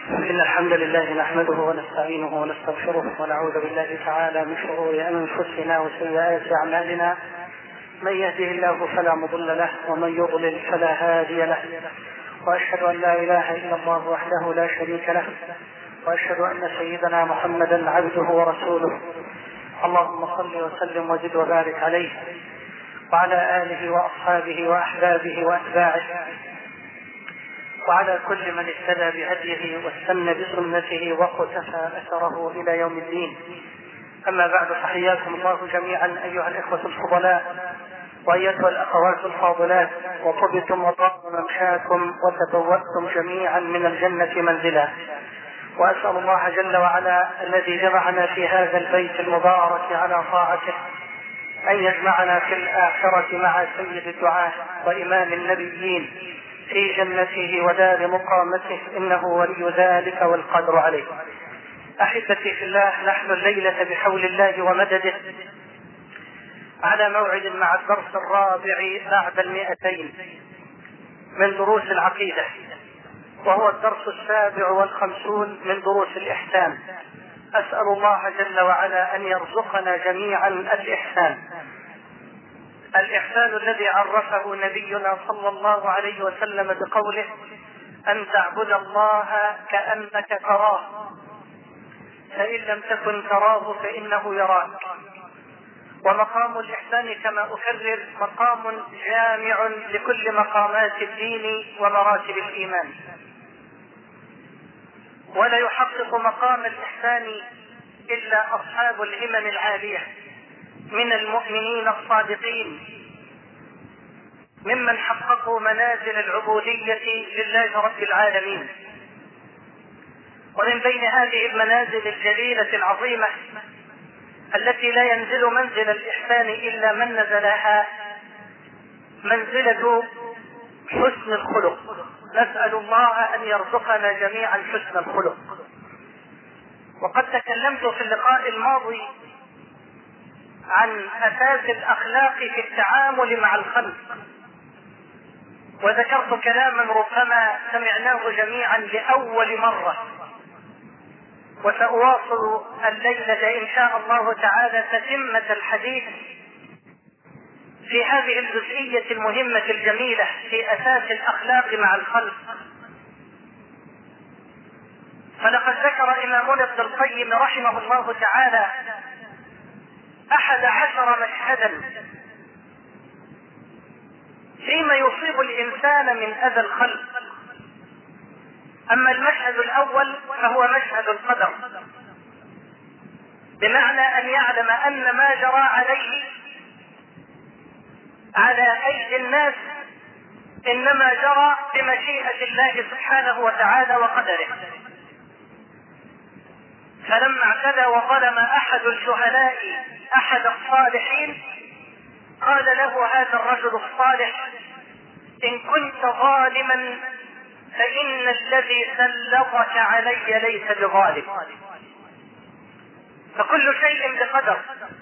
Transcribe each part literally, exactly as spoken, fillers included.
إن الحمد لله نحمده ونستعينه ونستغفره ونعوذ بالله تعالى من شرور أنفسنا وسيئات أعمالنا. من يهده الله فلا مضل له ومن يضلل فلا هادي له، وأشهد أن لا إله إلا الله وحده لا شريك له، وأشهد أن سيدنا محمدا عبده ورسوله. اللهم صل وسلم وزد وبارك عليه وعلى آله وأصحابه وأحبابه وأتباعه وعلى كل من اهتدى بهديه واستنى بسنته وقتفى أثره إلى يوم الدين. أما بعد، فحياكم الله جميعا أيها الإخوة الفضلاء وأيتها الأخوات الفاضلات، وطبتم وطاب ممشاكم وتبوأتم جميعا من الجنة منزلا. وأسأل الله جل وعلا الذي جمعنا في هذا البيت المبارك على طاعته أن يجمعنا في الآخرة مع سيد الدعاة وإمام النبيين في جنته ودار مقامته، إنه ولي ذلك والقدر عليه. أحبتي في الله، نحن الليلة بحول الله ومدده على موعد مع الدرس الرابع بعد المئتين من دروس العقيدة، وهو الدرس السابع والخمسون من دروس الإحسان. أسأل الله جل وعلا أن يرزقنا جميعا الإحسان، الإحسان الذي عرفه نبينا صلى الله عليه وسلم بقوله: أن تعبد الله كأنك تراه، فإن لم تكن تراه فإنه يراك. ومقام الإحسان كما أكرر مقام جامع لكل مقامات الدين ومراتب الإيمان، ولا يحقق مقام الإحسان إلا أصحاب الهمم العالية من المؤمنين الصادقين، ممن حققوا منازل العبودية لله رب العالمين. ومن بين هذه المنازل الجليلة العظيمة التي لا ينزل منزل الإحسان إلا من نزلها، منزلة حسن الخلق. نسأل الله أن يرزقنا جميعا حسن الخلق. وقد تكلمت في اللقاء الماضي عن أساس الأخلاق في التعامل مع الخلق، وذكرت كلاما ربما سمعناه جميعا لأول مرة، وسأواصل الليلة إن شاء الله تعالى تتمة الحديث في هذه الجزئية المهمة الجميلة في أساس الأخلاق مع الخلق. فلقد ذكر إمامنا ابن القيم رحمه الله تعالى أحد عشر مشهدا فيما يصيب الإنسان من أذى الخلق. أما المشهد الأول فهو مشهد القدر، بمعنى أن يعلم أن ما جرى عليه على أيدي الناس إنما جرى بمشيئة الله سبحانه وتعالى وقدره. فلما اعتدى وظلم أحد الجهلاء أحد الصالحين، قال له هذا الرجل الصالح: إن كنت ظالما فإن الذي سلطك علي ليس بظالم. فكل شيء بقدر،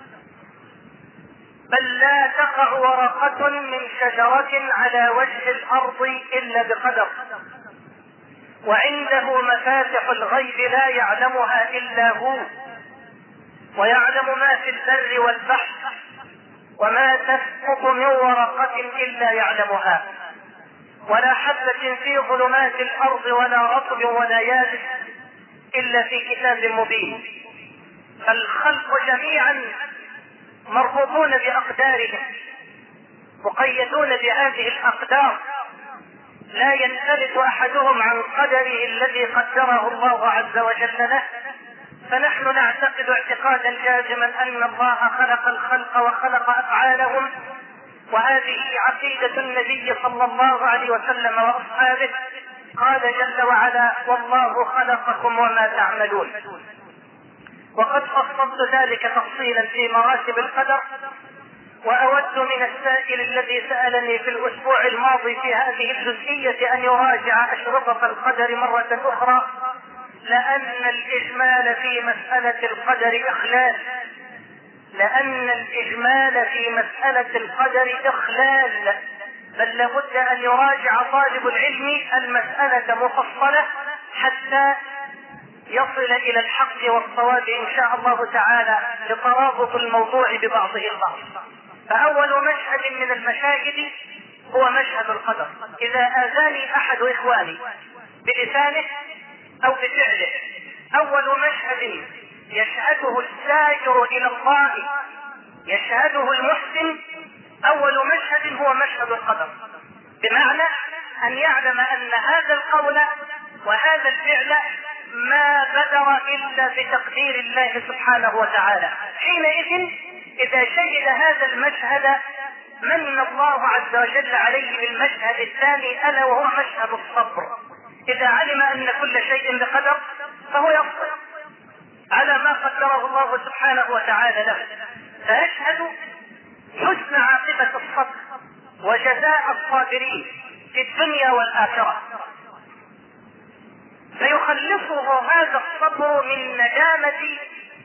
بل لا تقع ورقة من شجرة على وجه الأرض إلا بقدر، وعنده مفاتح الغيب لا يعلمها إلا هو، ويعلم ما في البر والبحر، وما تسقط من ورقة إلا يعلمها، ولا حبة في ظلمات الأرض ولا رطب ولا يابس إلا في كتاب مبين. فالخلق جميعا مربوطون بأقدارهم، مقيدون بهذه الأقدار، لا ينفلت أحدهم عن قدره الذي قدره الله عز وجل له. فنحن نعتقد اعتقادا جازما أن الله خلق الخلق وخلق أفعالهم، وهذه عقيدة النبي صلى الله عليه وسلم وأصحابه. قال جل وعلا: والله خلقكم وما تعملون. وقد فصلت ذلك تفصيلا في مراتب القدر، وأود من السائل الذي سألني في الأسبوع الماضي في هذه الجزئية أن يراجع أشرطة القدر مرة أخرى، لأن الإجمال في مسألة القدر إخلال لأن الإجمال في مسألة القدر إخلال بل لابد أن يراجع طالب العلم المسألة مفصلة حتى يصل الى الحق والصواب ان شاء الله تعالى لترابط الموضوع ببعضه البعض. فاول مشهد من المشاهد هو مشهد القدر. اذا اذاني احد اخواني بلسانه او بفعله، اول مشهد يشهده السائر الى الله يشهده المحسن، اول مشهد هو مشهد القدر، بمعنى ان يعلم ان هذا القول وهذا الفعل ما بدر الا بتقدير الله سبحانه وتعالى. حينئذ اذا شهد هذا المشهد من الله عز وجل عليه بالمشهد الثاني الا وهو مشهد الصبر. اذا علم ان كل شيء بقدر فهو يصبر على ما قدره الله سبحانه وتعالى له، فيشهد حسن عاقبة الصبر وجزاء الصابرين في الدنيا والآخرة، فيخلصه هذا الصبر من ندامة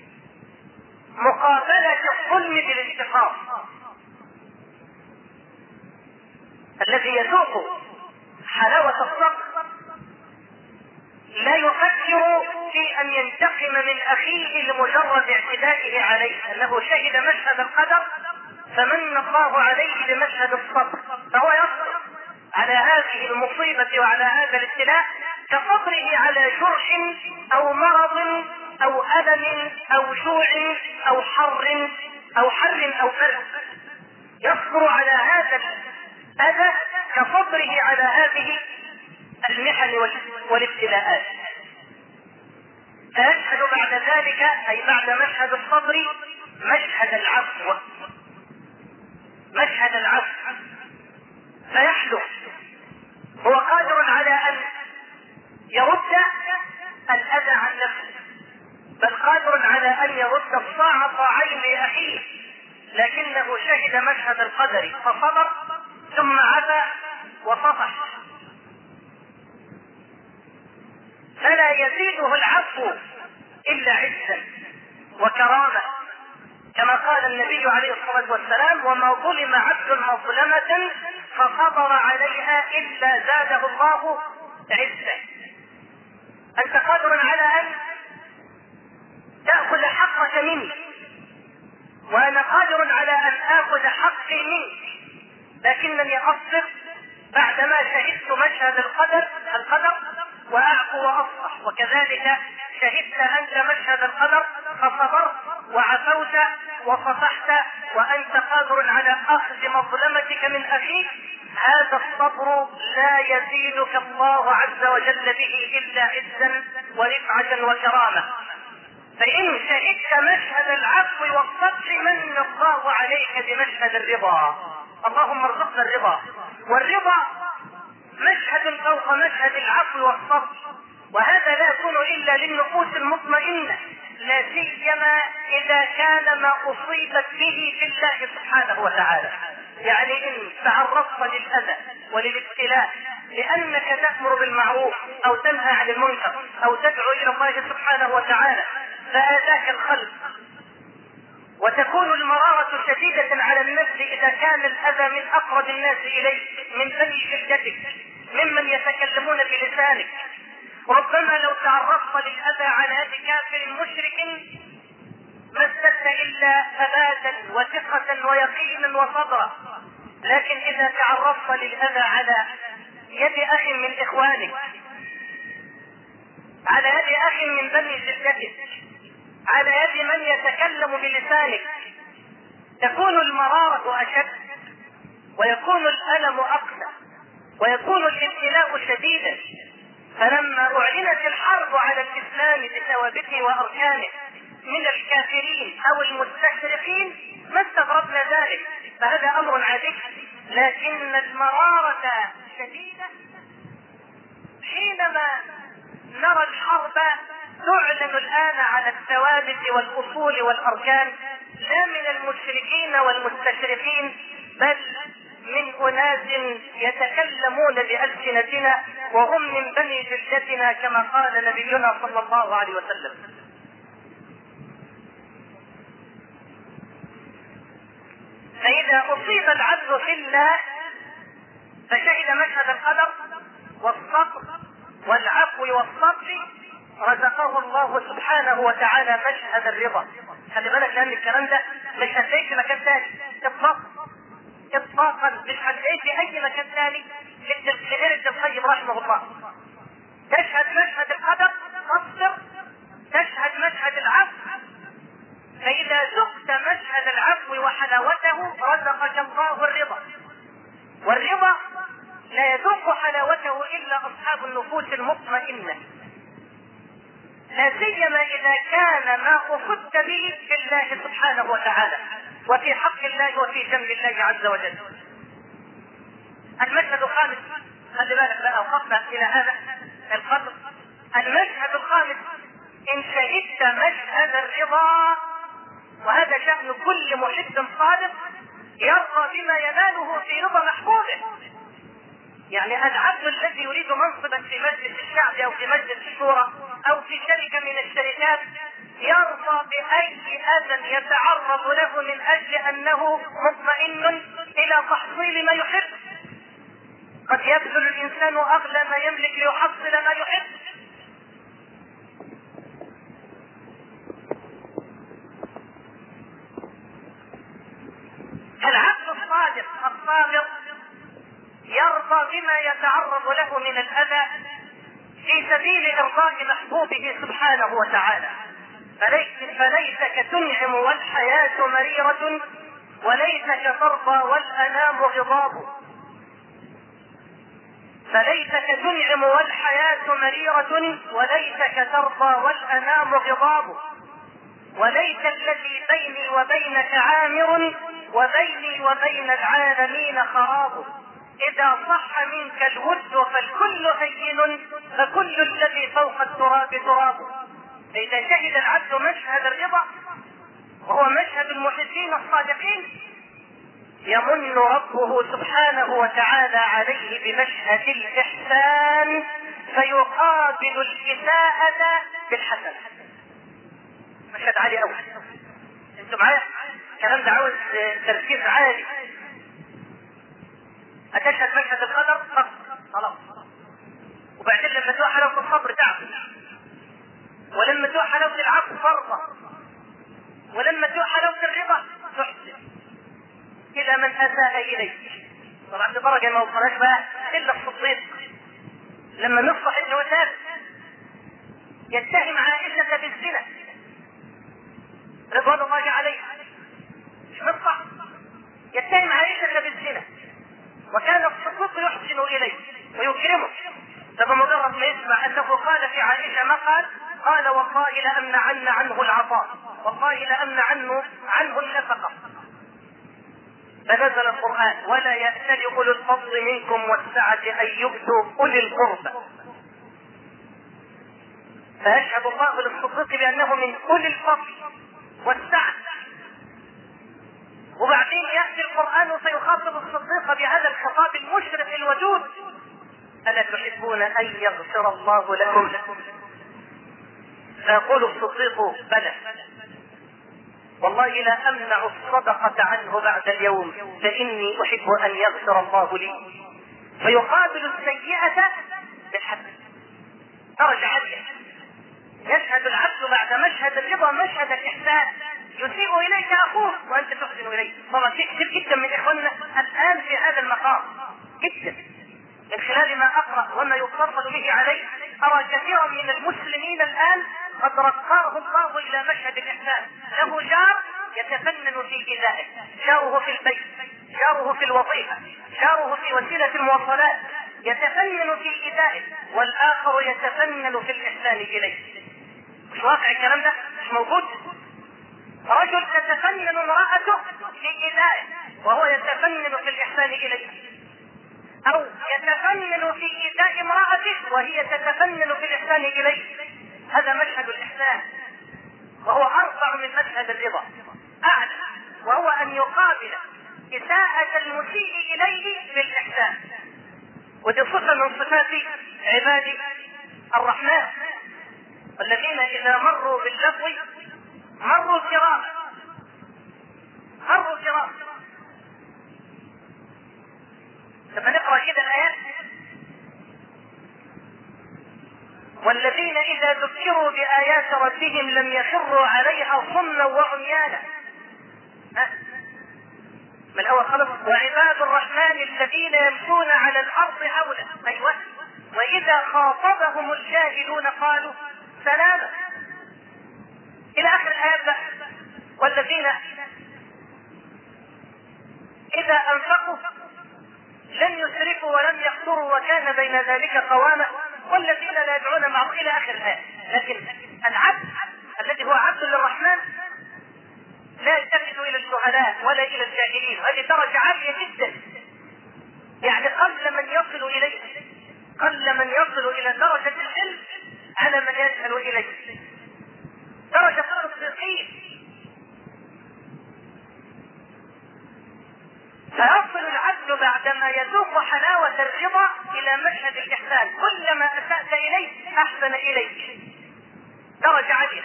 مقابلة الظلم بالانتقام. الذي يذوق حلاوة الصبر لا يفكر في ان ينتقم من اخيه لمجرد اعتدائه عليه، انه شهد مشهد القدر فمن الله عليه بمشهد الصبر، فهو يصبر على هذه المصيبة وعلى هذا الابتلاء كصبره على جرح او مرض او الم او جوع او حر او حر او برد. يصبر على هذا الاذى كصبره على هذه المحن والابتلاءات. فيشهد بعد ذلك اي بعد مشهد الصبر مشهد العفو، مشهد العفو فيحلف. هو قادر على ان يرد الاذى عن نفسه، بل قادر على ان يرد الطاعة طاعين لاخيه، لكنه شهد مشهد القدر فصبر ثم عفا وصفح، فلا يزيده العفو الا عزا وكرامة، كما قال النبي عليه الصلاة والسلام: وما ظلم عبد مظلمة فصبر عليها الا زاده الله عزا. انت قادر على ان تأخذ حقك مني وانا قادر على ان اخذ حقي منك، لكنني اصبر بعدما شهدت مشهد القدر القدر واعفو واصفح. وكذلك شهدت انت مشهد القدر فصبرت وعفوت وصفحت وانت قادر على اخذ مظلمتك من اخيك. هذا الصبر لا يزيدك الله عز وجل به الا عزا ورفعة وكرامة. فإن شهدت مشهد العفو والصفح من الله عليك بمشهد الرضا. اللهم ارزقنا الرضا، والرضا مشهد فوق مشهد العفو والصفح، وهذا لا يكون إلا للنفوس المطمئنة، لا سيما إذا كان ما أصيبت به في الله سبحانه وتعالى. يعني إن تعرضت للأذى وللابتلاء لأنك تأمر بالمعروف أو تنهى عن المنكر أو تدعو إلى الله سبحانه وتعالى فآذاك الخلق، وتكون المرارة شديدة على النفس إذا كان الأذى من أقرب الناس إليك، من بني جلدتك، ممن يتكلمون بلسانك. ربما لو تعرضت للأذى على يد كافر مشرك ما ازددت إلا ثباتا وثقة ويقينا وصبرا، لكن إذا تعرضت للأذى على يد أخ من إخوانك، على يد أخ من بني جلدتك، على يد من يتكلم بلسانك، تكون المرارة أشد ويكون الألم أقسى ويكون الابتلاء شديدا. فلما أعلنت الحرب على الإسلام بثوابته وأركانه من الكافرين أو المستشرقين ما استغربنا ذلك، فهذا أمر عادي، لكن المرارة شديدة حينما نرى الحرب تعلن الآن على الثوابت والأصول والأركان، لا من المشركين والمستشرقين بل من أناس يتكلمون بألسنتنا وهم من بني جلدتنا كما قال نبينا صلى الله عليه وسلم. فإذا أصيب العبد في الله فشهد مشهد القدر والصبر والعفو والصبر، رزقه الله سبحانه وتعالى مشهد الرضا. خلي بالك لان الكلام ده مش هتلاقيه في مكان ثاني اطلاقا اطلاقا، مش هتلاقيه في اي مكان ثاني لغير ابن القيم رحمه الله. تشهد مشهد القدر تصبر، تشهد مشهد العفو، فاذا ذقت مشهد العفو وحلاوته رزقك الله الرضا. والرضا لا يذوق حلاوته الا اصحاب النفوس المطمئنه، لا سيما اذا كان ما افدت به في الله سبحانه وتعالى وفي حق الله وفي جنب الله عز وجل. المشهد الخامس، خلي بالك بقى وقفنا الى هذا القدر. المشهد الخامس: ان شهدت مشهد الرضا، وهذا شأن كل محب صادق يرضى بما يناله في رضا محبوبه. يعني العبد الذي يريد منصبا في مجلس الشعب او في مجلس الشورى او في شركه من الشركات يرضى باي اذى يتعرض له من اجل انه مطمئن الى تحصيل ما يحب. قد يبذل الانسان اغلى ما يملك ليحصل ما يحب. العبد الصادق الصابر يرضى بما يتعرض له من الاذى في سبيل ارضاء محبوبه سبحانه وتعالى. فليس فليتك تنعم والحياه مريره، وليتك ترضى والانام غضاب. فليتك تنعم والحياه مريره، وليتك ترضى والانام غضاب. وليت الذي بيني وبينك عامر، وبيني وبين العالمين خراب. إذا صح منك الود فالكل هين، فكل الذي فوق التراب تراب. فإذا شهد العبد مشهد الرضا وهو مشهد المحبين الصادقين، يمن ربه سبحانه وتعالى عليه بمشهد الإحسان فيقابل الإساءة بالحسنة. مشهد عالي أوي. انتوا معايا؟ الكلام ده عاوز تركيز عالي. هتشهد مشهد القدر صبر خلاص، وبعدين لما تروح حلاوة الصبر تعب، ولما تروح حلاوة العفو فرضة، ولما تروح حلاوة الرضا تحسن إلى من أساء إليك. طبعا بدرجة ما وصلناش بقى إلا الصديق لما مصطح بن وثاب يتهم عائشة بالزنا رضوان الله عليها. مش مصطح يتهم عائشة بالزنا، وكان الصديق يحسن اليه ويكرمه، فبمجرد ما يسمع انه قال في عائشه ما قال، قال والله لامنعن عنه العطاء، والله لامنع عنه عنه النفقه. فنزل القران: ولا يأتل اولو الفضل منكم والسعه ان يؤتوا اولي القربى. فيشهد الله للصديق بانه من اولي الفضل والسعه. وبعدين يأتي القرآن فيخاطب الصديق بهذا الخطاب المشرق الودود: ألا تحبون أن يغفر الله لكم؟ فيقول الصديق: بلى، والله لا أمنع الصدقة عنه بعد اليوم، فإني أحب أن يغفر الله لي. فيقابل السيئة بالحسنة. درجة عالية. يشهد العبد بعد مشهد الرضا مشهد الإحسان. يسيء إليك أخوه وأنت تحسن إليه. طبعا في كثير جدا من إخواننا الآن في هذا المقام جدا. من خلال ما أقرأ وما يتصل به عليه أرى كثيرا من المسلمين الآن قد رقاه الله إلى مشهد الإحسان. له جار يتفنن في إيذائه، جاره في البيت، جاره في الوظيفة، جاره في وسيلة المواصلات، يتفنن في إيذائه، والآخر يتفنن في الإحسان إليه. مش واقع الكلام ده؟ مش موجود. رجل تتفنن امرأته في إيذائه وهو يتفنن في الإحسان إليه، أو يتفنن في إيذاء امرأته وهي تتفنن في الإحسان إليه. هذا مشهد الإحسان، وهو أرفع من مشهد الرضا، أعلى، وهو أن يقابل إساءة المسيء إليه بالإحسان. ودي صفة من صفات عباد الرحمن الذين إذا مروا باللغو مروا كراما، مروا كراما. لما نقرأ كده الآيات: والذين إذا ذكروا بآيات ربهم لم يخروا عليها صما وعميانا. من أول خلص وعباد الرحمن الذين يمشون على الأرض هونا. أيوة. وإذا خاطبهم الجاهلون قالوا سلاما إلى آخر الآيات. والذين إذا أنفقوا لم يسرفوا ولم يقتروا وكان بين ذلك قواما والذين لا يدعون معه إلى آخر الآية. لكن العبد الذي هو عبد للرحمن لا يلتفت إلى الجهلاء ولا إلى الجاهلين، هذه درجة عالية جدا. يعني قل من يصل إليه، قل من يصل إلى درجة العلم على من يسأل إليه، درجة الصديقين. فيصل العبد بعدما يذوق حلاوة الرضا إلى مشهد الإحسان، كلما أسأت إليه أحسن إليك، درجة عالية.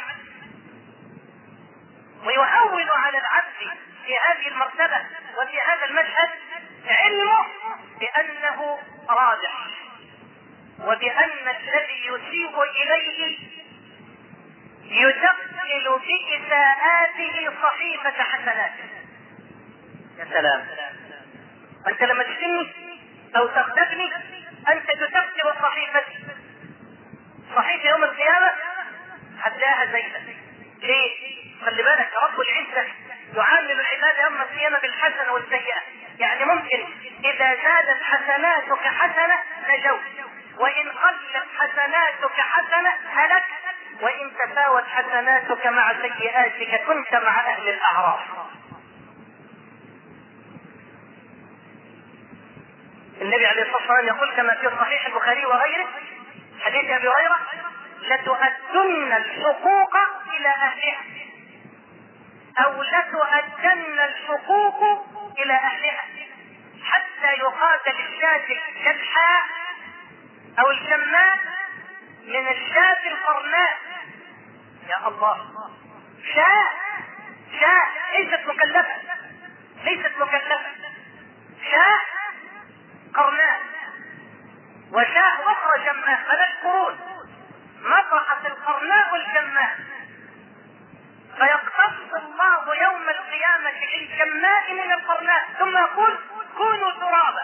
ويهون على العبد في هذه المرتبة وفي هذا المشهد علمه بأنه رابح، وبأن الذي يسيء إليه يدخل بإساءاته صحيفة حسناته. يا سلام، أنت لما تشتمني أو تغتابني أنت تدخل صحيفتي، صحيفة يوم القيامة هتلاقيها زينة. ليه؟ خلي بالك رب العزة يعامل العباد يوم القيامة بالحسنة والسيئة. يعني ممكن إذا زادت حسناتك حسنة نجوت، وإن قلت حسناتك حسنة هلكت، وإن تفاوت حسناتك مع سيئاتك كنت مع أهل الأعراف. النبي عليه الصلاة والسلام يقول كما في صحيح البخاري وغيره حديث أبي هريرة: لتؤدن الحقوق إلى أهلها، أو لتؤدن الحقوق إلى أهلها، حتى يقاتل الشاة الكدحاء أو الشماء من الشاة القرناء. يا الله، شاة شاة ليست مكلفة، ليست مكلفة، شاة قرناء وشاة أخرى جماء، ثلاث قرون نطحت القرناء الجماء، فيقتص الله يوم القيامة الجماء من القرناء ثم يقول كونوا ترابا.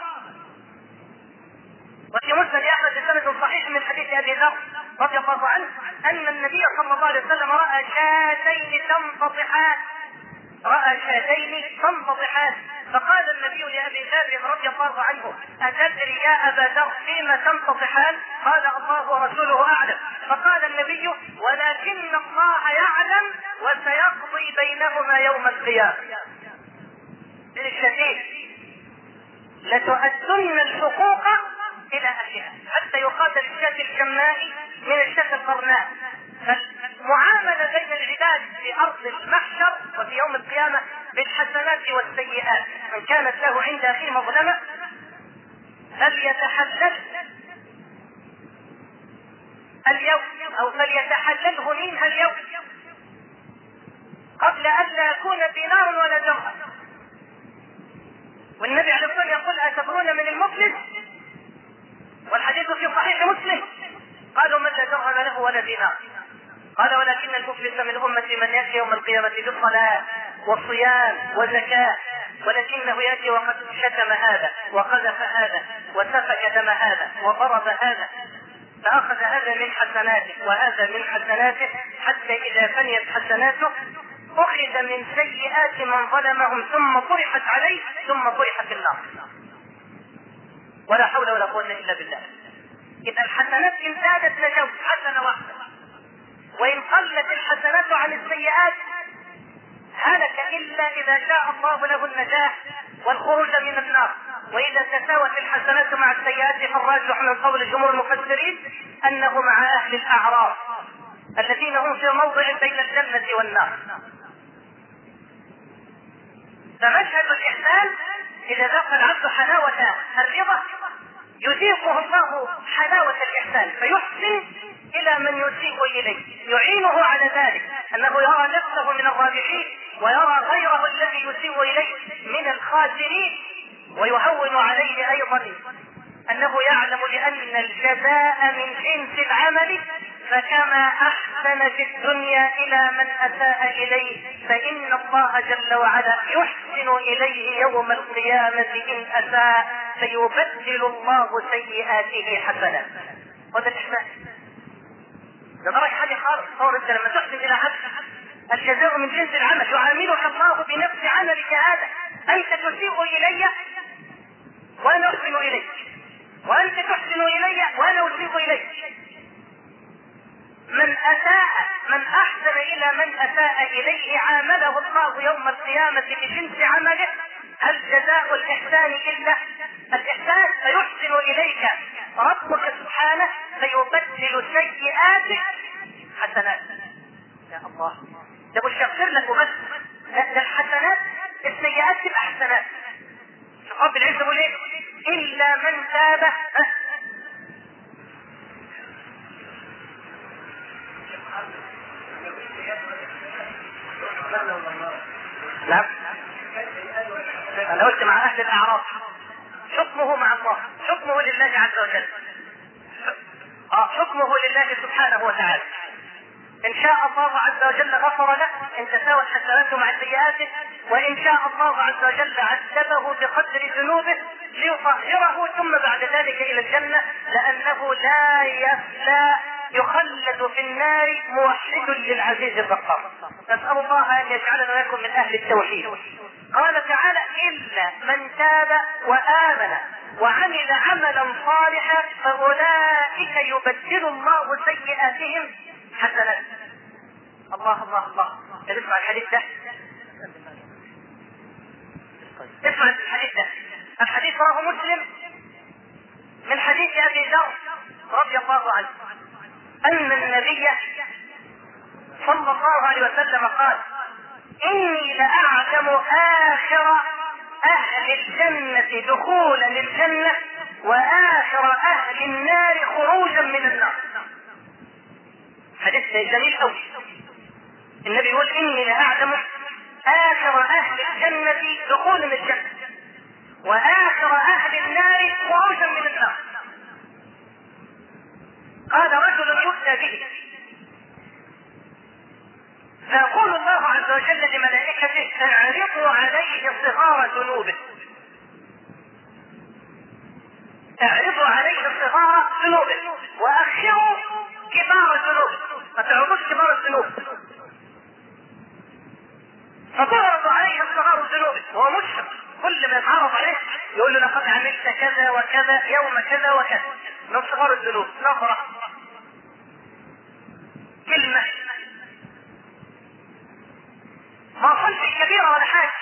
وفي مسند أحمد بسند صحيح من حديث أبي ذر رضي الله عنه أن النبي صلى الله عليه وسلم رأى شاتين تنتطحان، رأى شاتين تنتطحان، فقال النبي لأبي ذر رضي الله عنه: أتدري يا أبا ذر فيما تنتطحان؟ قال: الله ورسوله أعلم. فقال النبي: ولكن الله يعلم وسيقضي بينهما يوم القيامة. بالشديد لتؤدن الحقوق إلى أهلها حتى يقاتل الشاة الجماء من الشاة القرناء. فالمعاملة بين العباد في أرض المحشر وفي يوم القيامة بالحسنات والسيئات. من كانت له عند أخيه مظلمة فليتحلل اليوم أو فليتحلله منها اليوم قبل أن لا يكون دينار ولا درهم. والنبي عليه الصلاة والسلام يقول: أتدرون من المفلس؟ والحديث في صحيح مسلم. قالوا: من لا درهم له ولا دينار؟ قال: ولكن المفلس من أمتي من يأتي يوم القيامة بالصلاة والصيام وزكاة، ولكنه يأتي وقد شتم هذا وقذف هذا وسفك دم هذا وضرب هذا، فأخذ هذا من حسناته وهذا من حسناته، حتى إذا فنيت حسناته أخذ من سيئات من ظلمهم ثم طرحت عليه ثم طرح في النار. ولا حول ولا قوة إلا بالله. إذا الحسنات إن زادت نجوت حسنة واحدة، وإن قلت الحسنات عن السيئات هلك إلا إذا شاء الله له النجاة والخروج من النار. وإذا تساوت الحسنات مع السيئات فالراجح من قول جمهور المفسرين أنه مع أهل الأعراف الذين هم في موضع بين الجنة والنار. فمشهد الإحسان إذا ذاق العبد حلاوة الرضا يذيقه الله حلاوة الإحسان فيحسن إلى من يسيء إليه، يعينه على ذلك، أنه يرى نفسه من الرابحين ويرى غيره الذي يسيء إليه من الخاسرين، ويهون عليه أيضا انه يعلم لان الجزاء من جنس العمل، فكما احسن في الدنيا الى من اساء اليه فان الله جل وعلا يحسن اليه يوم القيامة ان اساء فيبدل الله سيئاته حسنات. وهذا الاحسان ده درجة حاجة خالص. صور انت لما تحسن الى حد الجزاء من جنس العمل، يعاملك الله بنفس عملك هذا. انت تسيء الي وانا احسن اليك، وانت تحسن الي وانا اسيء اليك. من اساء من احسن الى من اساء اليه عامله الله يوم القيامة بجنس عمله. هل جزاء الاحسان الا الاحسان؟ فيحسن اليك ربك سبحانه فيبدل سيئاتك حسنات. يا الله، ده مش يغفر لك وبس، لا ده الحسنات السيئات تبقى حسنات. شوف رب العزة يقول ايه؟ الا من تاب. لا انا قلت مع اهل الاعراف حكمه مع الله، حكمه لله عز وجل. اه حكمه لله سبحانه وتعالى. ان شاء الله عز وجل غفر له ان تساوت حسناته مع سيئاته، وان شاء الله عز وجل عذبه بقدر ذنوبه ليطهره ثم بعد ذلك الى الجنة، لانه لا لا يخلد في النار موحد للعزيز الغفار. نسأل الله ان يجعلنا لكم من اهل التوحيد. قال تعالى الا من تاب وامن وعمل عملا صالحا فاولئك يبدل الله سيئاتهم حسنات. الله الله الله. اسمع الحديث ده، اسمع الحديث ده. الحديث رواه مسلم من حديث ابي ذر رضي الله عنه ان النبي صلى الله عليه وسلم قال اني لاعلم اخر اهل الجنة دخولا للجنة واخر اهل النار خروجا من النار. حديث جميل قوي. النبي يقول اني لاعلم اخر اهل الجنة دخولا للجنة واخر اهل النار خروجا من النار. قال رجل يؤتى به فيقول الله عز وجل لملائكته اعرضوا عليه صغار ذنوبه، اعرضوا عليه صغار ذنوبه واخروا كبار الذنوب، ما تعرضوش كبار الذنوب. فتعرض عليه صغار ذنوبه وهو مشرك، كل ما يتعرض عليه يقول له لقد عملت كذا وكذا يوم كذا وكذا من صغار الذنوب، نظرة، كلمة، ما صنف كبيرة ولا حاجة.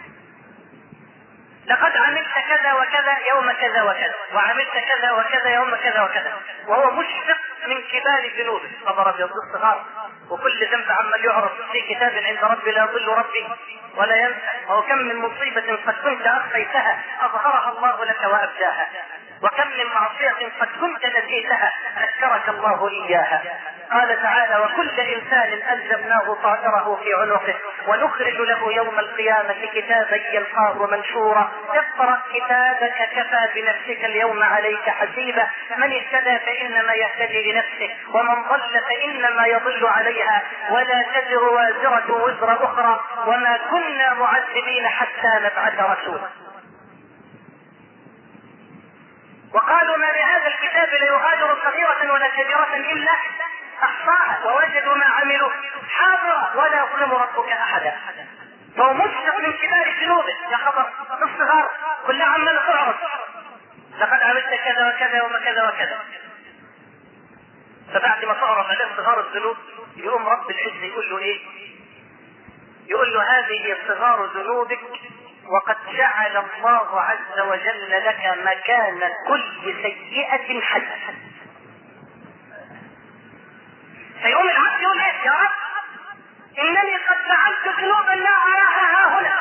لقد عملت كذا وكذا يوم كذا وكذا وعملت كذا وكذا يوم كذا وكذا، وهو مشفق من كبار ذنوبه. خبر ابيض الصغار، وكل ذنب عمال يعرف في كتاب عند ربي لا يضل ربي ولا ينسى. وكم من مصيبة قد كنت اخفيتها اظهرها الله لك وابداها، وكم من معصية قد كنت نسيتها ذكرك الله اياها. قال تعالى وكل انسان الزمناه طائره في عنقه ونخرج له يوم القيامة كتابا يلقاه منشورا اقرأ كتابك كفى بنفسك اليوم عليك حسيبا من اهتدى فانما يهتدي لنفسه ومن ضل فانما يضل عليها ولا تزر وازرة وزر اخرى وما كنا معذبين حتى نبعث رسولا. وقالوا ما لهذا الكتاب لا يغادر صغيرة ولا كبيرة الا احصاها ووجدوا ما عملوا حاضرا ولا يظلم ربك احدا. فهو مشفق من كبار ذنوبه. يا خبر الصغار كلها عماله تعرض لقد عملت كذا وكذا يوم كذا وكذا. فبعد ما تعرض عليه صغار الذنوب يقوم رب العزة يقول له ايه؟ يقول له هذه صغار ذنوبك وقد جعل الله عز وجل لك مكان كل سيئة حسنة. فيقوم العبد يقول ايه؟ يا رب انني قد فعلت ذنوبا لا اراها ها هنا.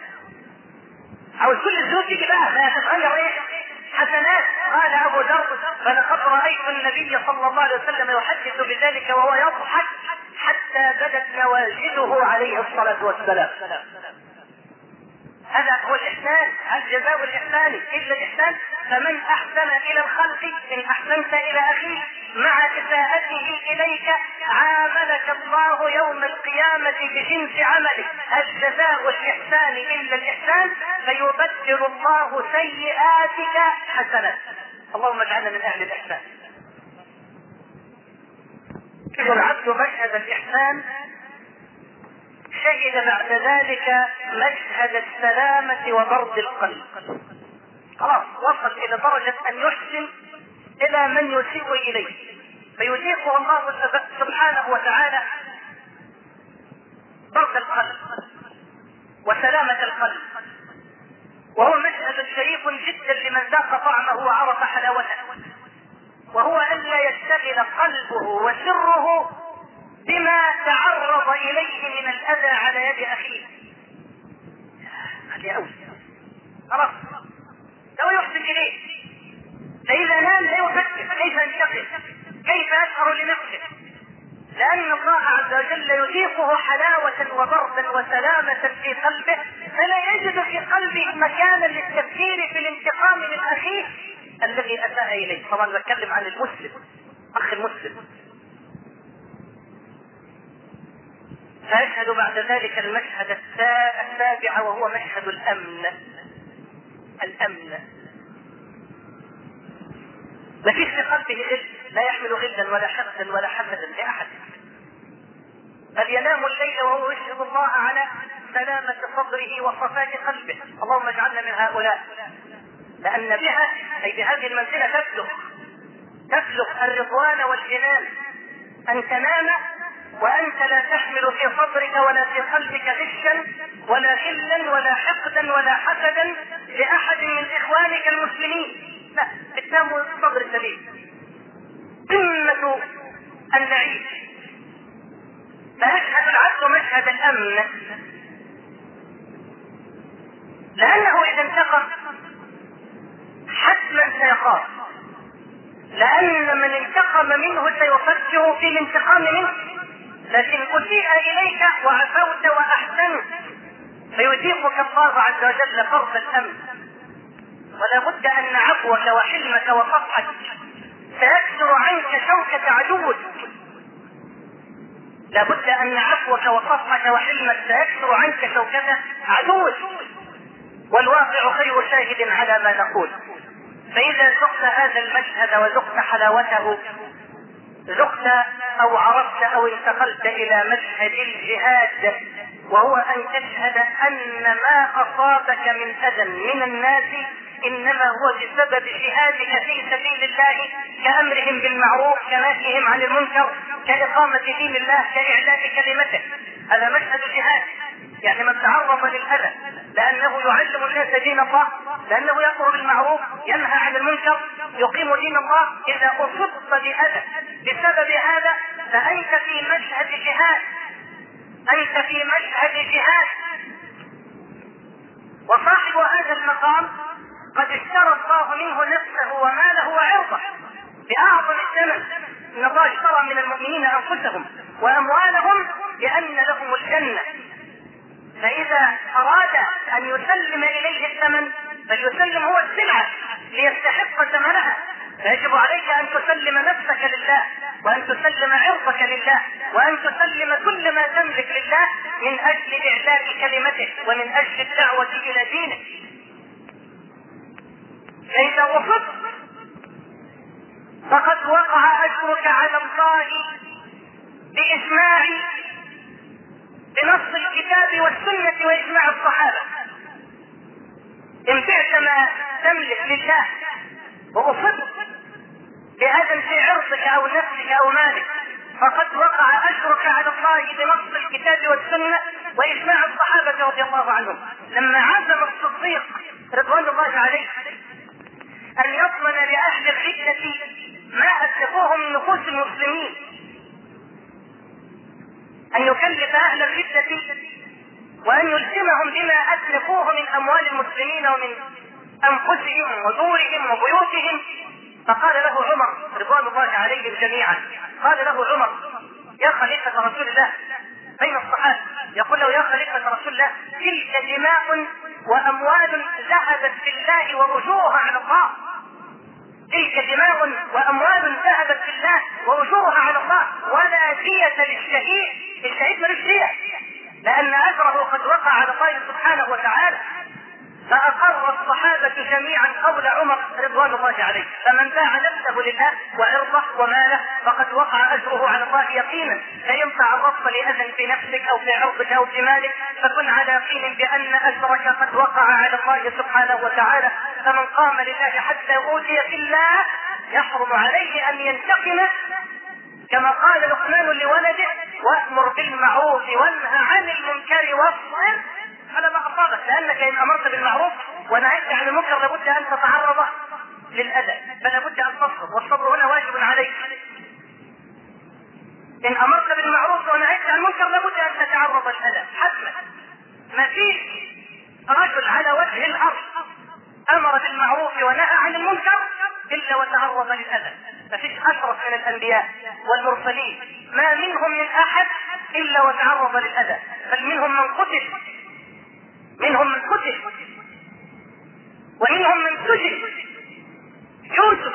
او كل الذنوب تيجي بقى لا تتغير ايه؟ حسنات. قال ابو ذر فلقد رايت النبي صلى الله عليه وسلم يحدث بذلك وهو يضحك حتى بدت نواجذه عليه الصلاه والسلام. هذا هو الإحسان، هل جزاء الإحسان إلا الإحسان؟ فمن أحسن إلى الخلق إن أحسنت إلى أخيك مع إساءته إليك عاملك الله يوم القيامة بجنس عملك. هل جزاء الإحسان إلا الإحسان؟ فيبدل الله سيئاتك حسنات. اللهم اجعلنا من أهل الإحسان. إذا العبد مشهد الإحسان شهد بعد ذلك مشهد السلامة وبرد القلب. خلاص وصل إلى درجة أن يحسن إلى من يسيء إليه، فيذيقه الله سبحانه وتعالى برد القلب وسلامة القلب، وهو مشهد شريف جدا لمن ذاق طعمه وعرف حلاوته، وهو ألا يشتغل قلبه وسره بما تعرض إليه من الأذى على يد أخيه. هذه أول خلاص لو يحسن إليه، فإذا نام لا يفكر كيف ينتقل، كيف يشعر لنفسه، لأن الله عز وجل يذيقه حلاوة وبردا وسلامة في قلبه، فلا يجد في قلبه مكانا للتفكير في الانتقام من أخيه الذي أساء إليه. طبعا بتكلم عن المسلم، أخي المسلم. فيشهد بعد ذلك المشهد السابع وهو مشهد الأمن. الأمن ما فيش في قلبه غل، لا يحمل غلا ولا حقدا ولا حسدا لأحد، بل ينام الليل وهو يشهد الله على سلامة صدره وصفاء قلبه. اللهم اجعلنا من هؤلاء، لأن بها أي بهذه المنزلة تبلغ تبلغ الرضوان والجنان، أن تنام وأنت لا تحمل في صدرك ولا في قلبك غشا ولا غلا ولا حقدا ولا حسدا لأحد من إخوانك المسلمين، لا، تنام صدر سليم، قمة النعيم. فيشهد العبد مشهد الأمن، لأنه إذا انتقم حتما سيخاف، لأن من انتقم منه سيفكر في الانتقام منه، لكن أسيء إليك وعفوت وأحسنت فيذيقك الله عز وجل فرط الأمن. ولا بد أن عفوك وحلمك وصفحك سيكسر عنك شوكة عدوك، لا بد أن عفوك وصفحك وحلمك سيكسر عنك شوكة عدوك، والواقع خير شاهد على ما نقول. فإذا ذقت هذا المشهد وذقت حلاوته، ذقت أو عرفت أو انتقلت إلى مشهد الجهاد، وهو أن تشهد أن ما أصابك من أذى من الناس إنما هو بسبب جهادك في سبيل الله، كأمرهم بالمعروف، كنهيهم عن المنكر، كإقامة دين الله، كإعلاء كلمته. هذا مشهد جهاد، يعني من تعرض للأذى لأنه يعلم الناس دين الله، لأنه يأمر بالمعروف، ينهى عن المنكر، يقيم دين الله، إذا أصبت بأذى بسبب هذا فأنت في مشهد جهاد، أنت في مشهد جهاد. وصاحب هذا المقام قد اشترى الله منه نفسه وماله وعرضه بأعظم الثمن. إن الله اشترى من المؤمنين أنفسهم وأموالهم بأن لهم الجنة، فإذا أراد أن يسلم إليه الثمن فليسلم هو السلعة ليستحق ثمنها. فيجب عليك أن تسلم نفسك لله، وأن تسلم عرضك لله، وأن تسلم كل ما تملك لله من أجل إعلاء كلمته ومن أجل الدعوة إلى دينه. فإذا وصلت فقد وقع أجرك على الله بإجماع بنص الكتاب والسنة وإجماع الصحابة. إن بعت ما تملك لله وأصبت بأذى في عرضك أو نفسك أو مالك فقد وقع أجرك على الله بنص الكتاب والسنة وإجماع الصحابة رضي الله عنهم. لما عزم الصديق رضوان الله عليه أن يضمن لأهل الردة ما أتلفوه من نفوس المسلمين، أن يكلف أهل الردة وأن يلزمهم بما أتلفوه من أموال المسلمين ومن أنفسهم ودورهم وبيوتهم، فقال له عمر رضوان الله عليهم جميعا، قال له عمر: يا خليفة رسول الله، بين الصحابة يقول له: يا خليفة رسول الله، تلك دماء وأموال ذهبت في الله وأجورها على الله. تلك دماء وأموال ذهبت في الله وأجورها على الله، ولا دية للشهيد. الشهيد ملوش دية لأن أجره قد وقع على الله سبحانه وتعالى. فأقر الصحابة جميعا قول عمر رضوان الله عليه: فمن باع نفسه لله وعرضه وماله فقد وقع أجره على الله يقينا. فإن تعرضت لأذى في نفسك أو في عرضك أو في مالك فكن على يقين بأن أجرك قد وقع على الله سبحانه وتعالى. فمن قام لله حتى أوتي في الله يحرم عليه أن ينتقم، كما قال لقمان لولده: وأمر بالمعروف وانهى عن المنكر واصبر على ما أصابك. لأنك إن أمرت بالمعروف ونهيت عن المنكر لابد أن تتعرض للأذى، فلا بد أن تصبر، والصبر هنا واجب عليك. إن أمرت بالمعروف ونهيت عن المنكر لابد أن تتعرض للأذى حتما. ما فيش رجل على وجه الأرض أمر بالمعروف ونهى عن المنكر إلا وتعرض للأذى. ما فيش أشرف من الأنبياء والمرسلين ما منهم من أحد إلا وتعرض للأذى، بل منهم من قتل، منهم من قتل ومنهم من سجن. يوسف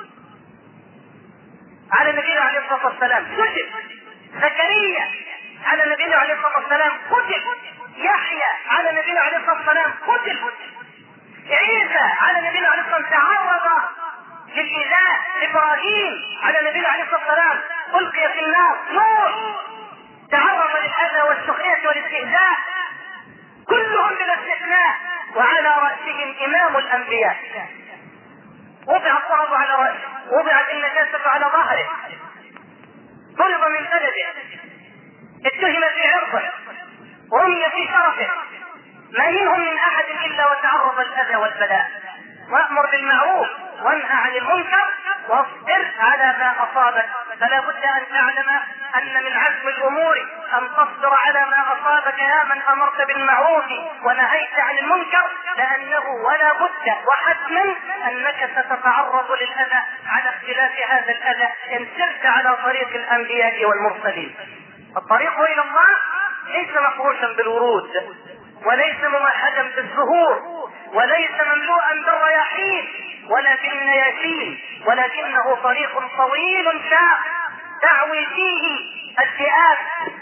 على نبينا عليه الصلاة والسلام سجن، زكريا على نبينا عليه الصلاة والسلام قتل، يحيى على نبينا عليه الصلاة والسلام قتل، عيسى على نبينا عليه الصلاة والسلام تعرض للإيذاء، إبراهيم على نبينا عليه الصلاة والسلام ألقي في النار، نوح تعرض للأذى والسخرية والاستهزاء، كلهم بلا استثناء، وعلى رأسهم إمام الأنبياء. وضع الصهد على رأسه، وضعت النجاسة على ظهره، طلب من بلده، اتهم في عرضه، رمي في شرفه. ما منهم من أحد إلا وتعرض الأذى والبلاء. وأمر بالمعروف وانهى عن المنكر واصبر على ما أصابك. فلا بد أن تعلم أن من عزم الأمور أن تصبر على ما أصابك يا من أمرت بالمعروف ونهيت عن المنكر، لأنه ولا بد وحتما أنك ستتعرض للأذى على اختلاف هذا الأذى إن سرت على طريق الأنبياء والمرسلين. الطريق إلى الله ليس مفروشا بالورود، وليس ممهدا بالزهور، وليس مملوءا بالرياحين ولا بالنياشين، ولكنه طريق طويل شاق تعوي فيه الذئاب،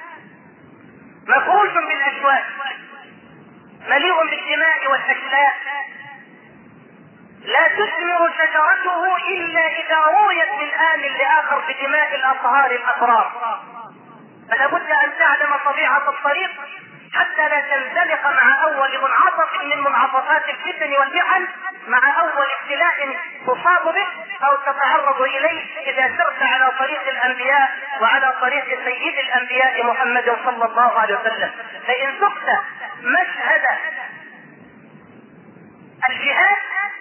مفروش بالاشواك، مليء بالدماء والاشلاء، لا تثمر شجرته الا اذا رويت من آن لاخر بدماء الاطهار الابرار. فلا بد ان تعلم طبيعة الطريق حتى لا تنزلق مع اول منعطف من منعطفات الفتن والمحن، مع اول ابتلاء تصاب به او تتعرض اليه اذا سرت على طريق الانبياء وعلى طريق سيد الانبياء محمد صلى الله عليه وسلم. فان ذقت مشهد الجهاد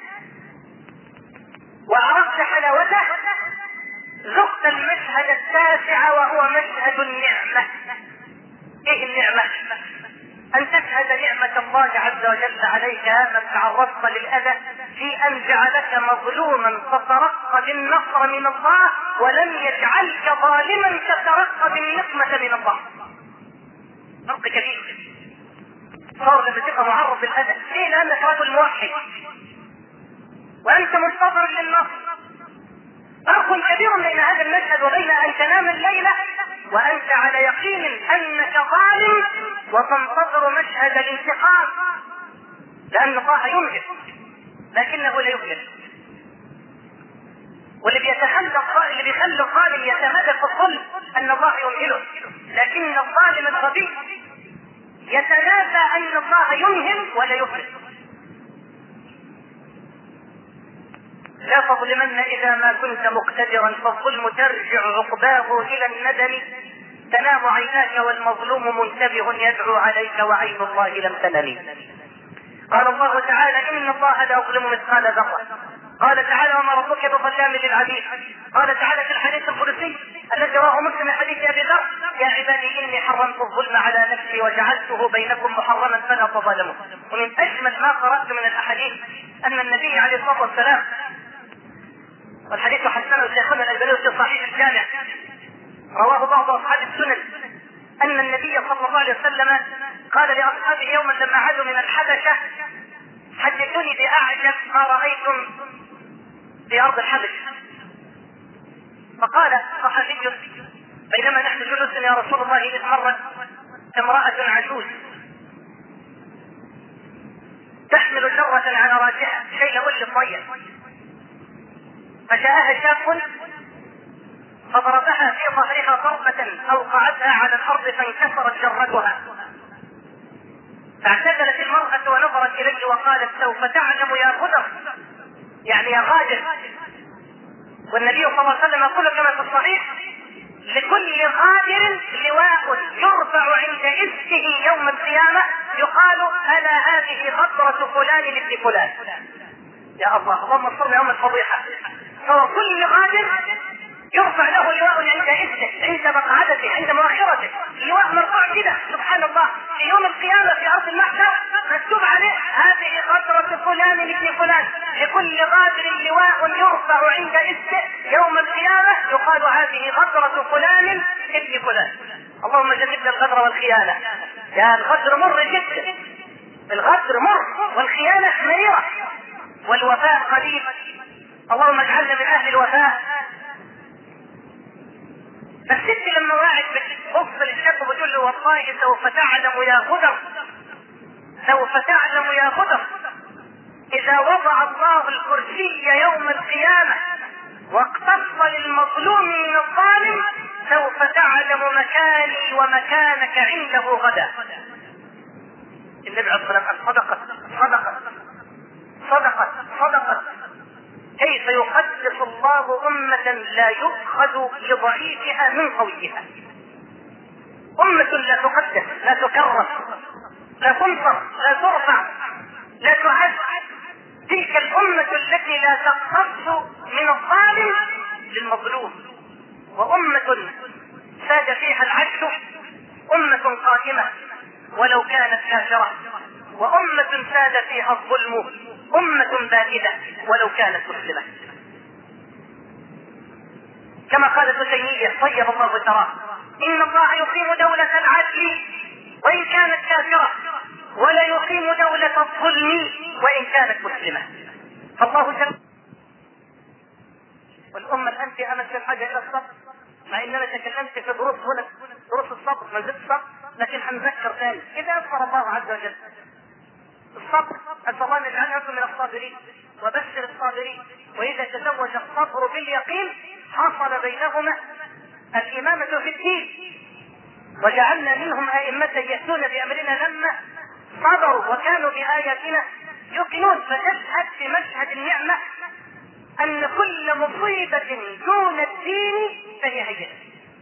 وعرفت حلاوته ذقت المشهد التاسع وهو مشهد النعمة. ايه النعمة؟ ان تشهد نعمة الله عز وجل عليك من تعرضت للأذى في ان جعلك مظلوما فترقى بالنصر من الله ولم يجعلك ظالما تترقى بالنقمة من الله. فرق كبير. صار لما تبقى معرض للأذى ليه؟ لانك رجل موحد وانت منتظر للنصر. فرق كبير بين هذا المشهد وبين ان تنام الليلة وانت على يقين انك ظالم وتنتظر مشهد الانتقام، لان الله يمهل لكنه لا يهلك. واللي بيتخلى اللي بيخلي الظالم يتمادى في الظلم ان الله يمهله، لكن الظالم الغبي يتناسى ان الله يمهل ولا يهلك. لا تظلمن اذا ما كنت مقتدرا فالظلم ترجع عقباه الى الندم، تنام عيناك والمظلوم منتبه يدعو عليك وعين الله لم تنم. قال الله تعالى ان الله لا يظلم مثقال ذرة. قال تعالى وما ربك بظلام للعبيد. قال تعالى في الحديث القدسي الذي رواه مسلم من حديث ابي ذر: يا عبادي اني حرمت الظلم على نفسي وجعلته بينكم محرما فلا تظالموا. ومن اجمل ما قرات من الاحاديث ان النبي عليه الصلاه والسلام، والحديث حسنه شيخنا الالباني في صحيح الجامع، رواه بعض اصحاب السنن، أن النبي صلى الله عليه وسلم قال لأصحابه يوما لما عادوا من الحبشة: حدثوني بأعجب ما رأيتم في أرض الحبشة. فقال صحابي: بينما نحن جلوس يا رسول الله إذ مرت امرأة عجوز تحمل جرة على راسها شيء أول الطير، فجاءها شاب فضربها في ظهرها ضربة أوقعتها على الأرض فانكسرت جرتها، فاعتزلت المرأة ونظرت إليه وقالت: سوف تعلم يا غدر، يعني يا غادر. والنبي صلى الله عليه وسلم يقول كما في الصحيح: لكل غادر لواء يرفع عند اسمه يوم القيامة يقال: ألا هذه غدرة فلان لابن فلان. يا الله، اللهم صل يوم الفضيحة. فهو كل غادر يرفع له لواء عند اسمه، عند مقعدته، عند مؤخرته، لواء مرفوع كده سبحان الله في يوم القيامة في أرض المحشر مكتوب عليه: هذه غدرة فلان لابن فلان. لكل غادر لواء يرفع عند اسمه يوم القيامة يقال: هذه غدرة فلان ابن فلان. اللهم جنبنا الغدر والخيانة. يا الغدر مر جدا، الغدر مر والخيانة مريرة والوفاء قليل. اللهم اجعلنا من أهل الوفاء. فالست لما واحد بتبص للشاب وبتقول له: والله سوف تعلم يا غدر، سوف تعلم يا غدر، إذا وضع الله الكرسي يوم القيامة واقتص للمظلوم من الظالم سوف تعلم مكاني ومكانك عنده غدا. النبي عليه الصلاة والسلام صدقت صدقت صدقت صدقت. كيف يقدس الله أمة لا يؤخذ لضعيفها من قويها؟ أمة لا تقدس، لا تكرم، لا تنصر، لا ترفع، لا تعز. تلك الأمة التي لا تقتص من الظالم للمظلوم. وأمة ساد فيها العدل أمة قائمة ولو كانت كافرة، وأمة ساد فيها الظلم أمة بائدة ولو كانت مسلمة. كما قال ابن تيمية طيب الله ثراه: إن الله يقيم دولة العدل وإن كانت كافرة، ولا يقيم دولة الظلم وإن كانت مسلمة. فالله جل. والأمة الآن في أمس الحاجة إلى الصبر، مع إننا تكلمت في دروس هنا دروس الصبر ما زلت الصبر، لكن هنذكر ثاني إذا أذكر الله عز وجل الصبر. أسأل الله أن يجعلكم من الصابرين وبشر الصابرين. وإذا تزوج الصبر باليقين حصل بينهما الإمامة في الدين، وجعلنا منهم أئمة يأتون بأمرنا لما صبروا وكانوا بآياتنا يوقنون. فتشهد في مشهد النعمة أن كل مصيبة دون الدين فهي هيئة.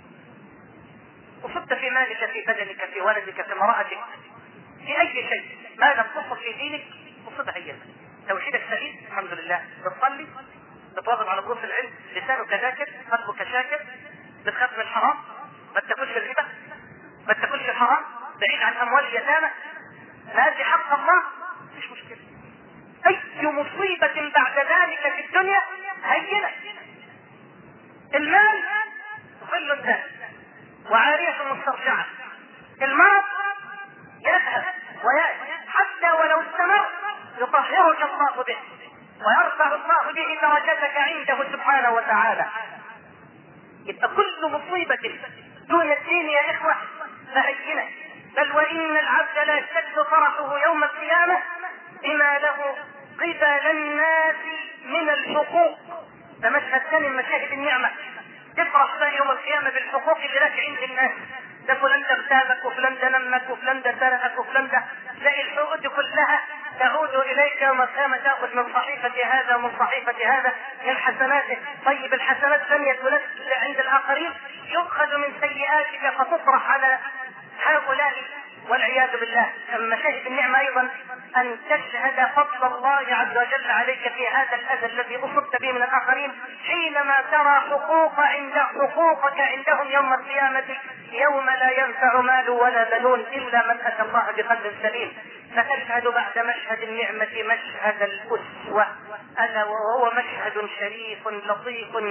أصبت في مالك، في بدنك، في ولدك، في امرأتك، في أي شيء، ما لم تصب في دينك أصبت هيئة. توحيدك سليم الحمد لله، بتصلي، بتواظب على دروس العلم، لسانك ذاكر، قلبك شاكر، بتخاف من الحرام، ما تاكلش الربا، ما تاكلش الحرام، بعيد عن أموال اليتامى، نادي حق الله، مفيش مشكلة. أي مصيبة بعد ذلك في الدنيا هينة. المال ظل الدهر وعارية مسترجعة. المرض يذهب ويأتي حتى ولو استمر يطهرك الله به ويرفع الله به درجتك عنده سبحانه وتعالى. يبقى كل مصيبة دون الدين يا إخوة فهينة. بل وإن العبد لا يشتد فرحه يوم القيامة بما له قبل الناس من الحقوق. ده مشهد ثاني من مشاهد النعمة. تفرح بقى يوم القيامة بالحقوق اللي لك عند الناس. ده فلان ده اغتابك وفلان ده نمك وفلان ده سرقك وفلان ده، تلاقي الحقوق كلها تعود اليك يوم القيامة، تاخذ من صحيفة هذا ومن صحيفة هذا من حسناته. طيب الحسنات ثانية تلك عند الآخرين يؤخذ من سيئاتك فتطرح على هؤلاء والعياذ بالله. مشاهد النعمة أيضا أن تشهد فضل الله عز وجل عليك في هذا الأذى الذي أصبت به من الآخرين، حينما ترى حقوق عند حقوقك عندهم يوم القيامة، يوم لا ينفع مال ولا بنون إلا من أتى الله بقلب سليم. فتشهد بعد مشهد النعمة مشهد الأسوة، ألا وهو مشهد شريف لطيف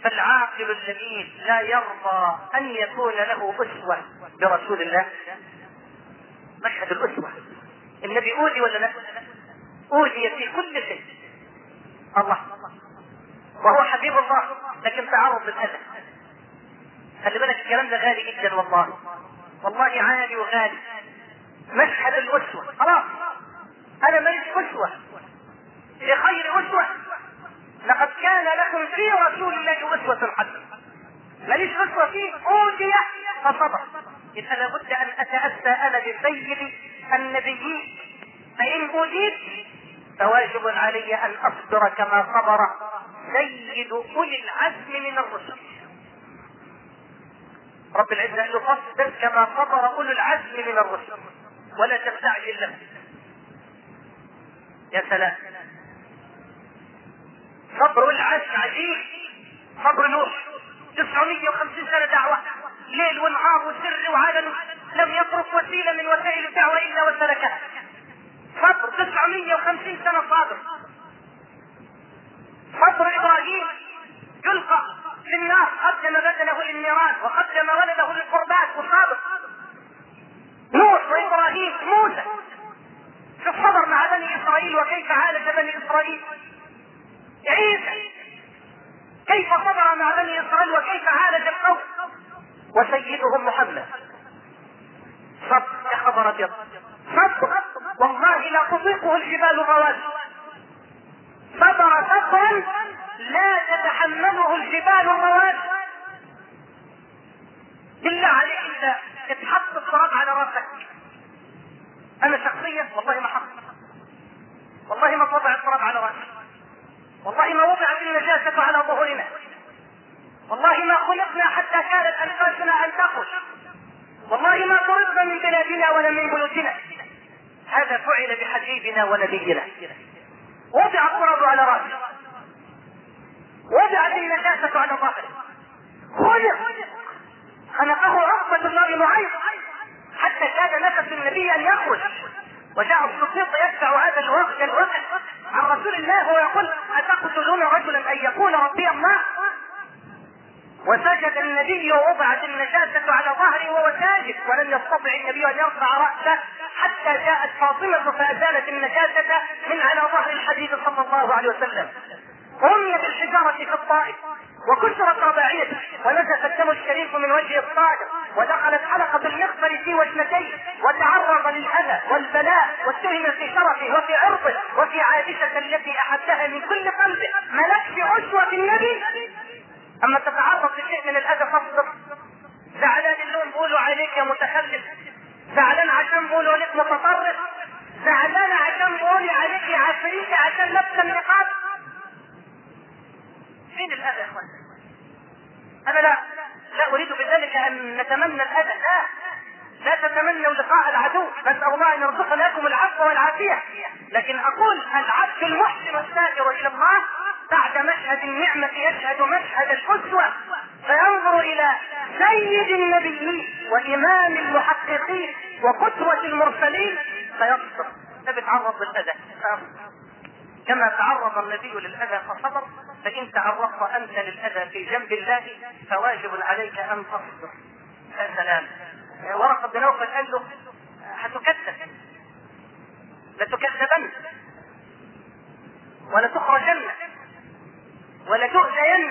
فالعاقل الجميل لا يرضى ان يكون له اسوة برسول الله. مشهد الاسوة، النبي اوذي ولا لا؟ اوذي في كل شيء الله، وهو حبيب الله، لكن تعرض للاذى. خلي بالك الكلام ده غالي جدا والله، والله عالي وغالي. مشهد الاسوة، خلاص انا ماليش اسوة، لخير اسوة. لقد كان لكم في رسول الله اسوة حسنة. ماليش اسوة فيه، اوذي فصبر. يبقى لابد ان اتاسى انا بسيد النبيين، فان اوذيت فواجب علي ان اصبر كما صبر سيد اولي العزم من الرسل. رب العزة قال له فاصبر كما صبر اولو العزم من الرسل ولا تستعجل له. يا سلام، صبر العزم عجيب. صبر نوح تسعمائة وخمسين سنة دعوة، ليل ونهار وسر وعلن، لم يترك وسيلة من وسائل الدعوة الا وسلكها. صبر تسعمائة وخمسين سنة صابر. صبر ابراهيم يلقى في النار، قدم بدنه للنيران وقدم ولده للقربات وصابر. نوح وابراهيم موسى، شوف صبر مع بني اسرائيل وكيف عالج بني اسرائيل. عيسى كيف صبر مع بني اسرائيل وكيف عالج القوم. وسيدهم محمد صبر يا خبر ابيض، صبر والله لا تطيقه الجبال الرواسي. صبر صبرا لا تتحمله الجبال الرواسي. بالله عليك انت اتحط التراب على راسك. انا شخصيا والله ما حط، والله ما وضع التراب على راسي، والله ما وضعت النجاسة على ظهورنا، والله ما خلقنا حتى كانت انفاسنا ان تخرج، والله ما طردنا من بلادنا ولا من بيوتنا. هذا فعل بحبيبنا ونبينا. وضع التراب على راسه، وضعت النجاسة على ظهره، خلق خلقه عقبة الله معين حتى كاد نفس النبي ان يخرج. وجاء الصديق يدفع هذا الوقت الوقت عن رسول الله ويقول اتقتلون رجلا ان يقول ربي الله؟ وسجد النبي ووضعت النجاسة على ظهره وهو ساجد، ولم يستطع النبي ان يرفع رأسه حتى جاءت فاطمة فازالت النجاسة من على ظهر الحبيب صلى الله عليه وسلم. رميت الحجارة في الطائف وكسرت رباعيته ونزف الدم الشريف من وجه الطائف، ودخلت حلقة المغفر في وجنتيه وتعرض للأذى والبلاء واتهم في شرفه وفي عرضه وفي عائشة التي أحبها من كل قلبه. ملكش أسوة في النبي. اما تتعرض لشيء من الاذى فاصبر. زعلان اللون بيقولوا عليك يا متخلف، زعلان عشان بيقولوا عليك متطرف، زعلان عشان بيقولوا عليك يا عفريتي عشان لابسه النقاب. فين الاذى يا اخوان؟ انا لا لا اريد بذلك ان نتمنى الاذى، لا لا تتمنوا لقاء العدو، نسال الله ان يرزقنا لكم العفو والعافيه. لكن اقول العبد المحسن السائر الى الله بعد مشهد النعمة يشهد مشهد الأسوة، فينظر إلى سيد النبيين وإمام المحققين وقدوة المرسلين فيصبر. تتعرض للأذى كما تعرض النبي للأذى فصبر، فإن تعرضت أنت للأذى في جنب الله فواجب عليك أن تصبر. يا سلام، ورقة بن نوفل قال له هتكذب، لتكذبن ولتخرجن ولتؤذين.